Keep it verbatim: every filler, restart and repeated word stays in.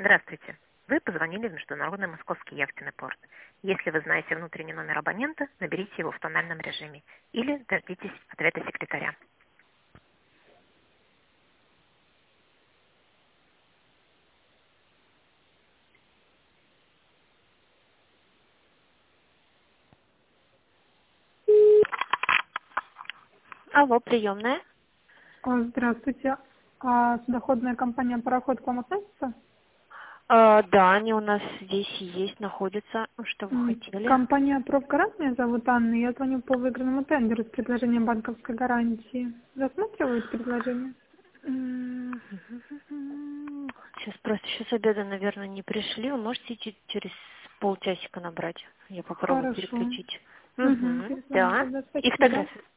Здравствуйте. Вы позвонили в Международный Московский яхтенный порт. Если вы знаете внутренний номер абонента, наберите его в тональном режиме или дождитесь ответа секретаря. Алло, приемная. А, Здравствуйте. А судоходная компания «Пароход» к вам относится? А, да, они у нас здесь есть, находятся. Что вы М, хотели? Компания «Профгарант», меня зовут Анна, я звоню по выигранному тендеру с предложением банковской гарантии. Рассматривают предложение? М, Сейчас просто еще с обеда, наверное, не пришли. Вы можете че- через полчасика набрать. Я попробую Хорошо. переключить. Угу, Угу, перезвоню да. тогда. И Спасибо. фотографию.